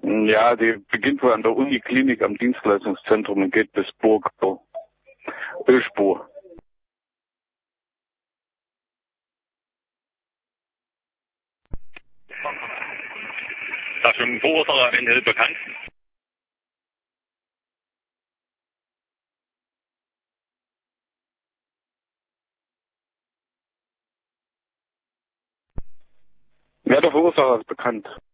Ja, die beginnt wohl an der Uniklinik am Dienstleistungszentrum und geht bis Burgau. Ölspur. Da schon Verursacher eventuell bekannt? Ja, der Verursacher ist bekannt.